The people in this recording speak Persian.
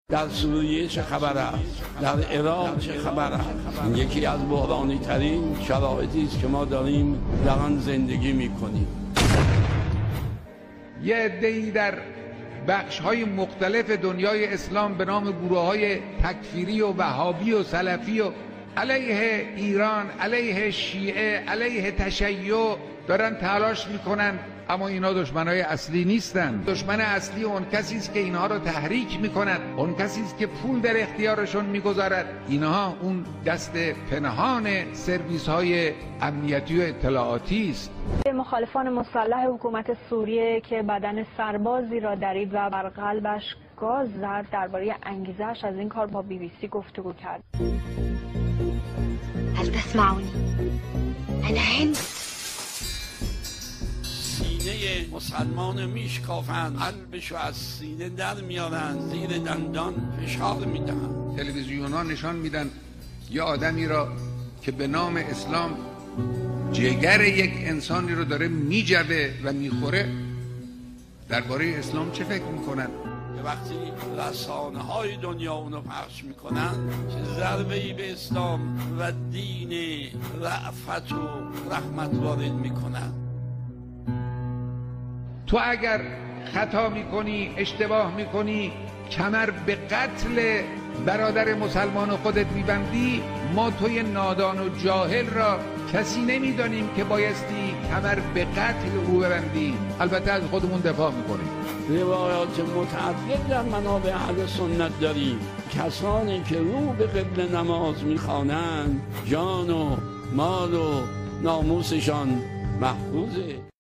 در سوریه چه خبر است؟ در عراق چه خبر است؟ این یکی از بحرانی ترین شرایطی است که ما داریم در آن زندگی می‌کنیم. یه عده‌ای در بخش‌های مختلف دنیای اسلام به نام گروه‌های تکفیری و وهابی و سلفی و علیه ایران، علیه شیعه، علیه تشیع دارن تلاش میکنن، اما اینا دشمنای اصلی نیستن. دشمن اصلی اون کسی است که اینها رو تحریک میکنن، اون کسی است که پول در اختیارشون میگذارد. اینها اون دست پنهان سرویس های امنیتی و اطلاعاتی است. مخالفان مسلح حکومت سوریه که بدن سربازی را درید و بر قلبش گاز زد درباره انگیزش از این کار با BBC گفتگو کرد. هل تسمعوني؟ أنا هند. سینه مسلمان میشکافند، قلبشو از سینه در میارن، زیر دندان فشار میدن. تلویزیون ها نشان میدن یه آدمی را که به نام اسلام جگر یک انسانی رو داره میجوه و میخوره. درباره اسلام چه فکر میکنن؟ وقتی رسانه‌های دنیا اونو پخش میکنن چه ضربه‌ای به اسلام و دین رأفت و رحمت وارد میکنن. تو اگر خطا میکنی، اشتباه میکنی، کمر به قتل برادر مسلمان خودت میبندی، ما توی نادان و جاهل را کسی نمیدانیم که بایستی کمر به قتل او ببندی. البته از خودمون دفاع میکنیم. روایات متعدد در منابع اهل سنت داریم. کسانی که رو به قبله نماز میخوانند جان و مال و ناموسشان محفوظه.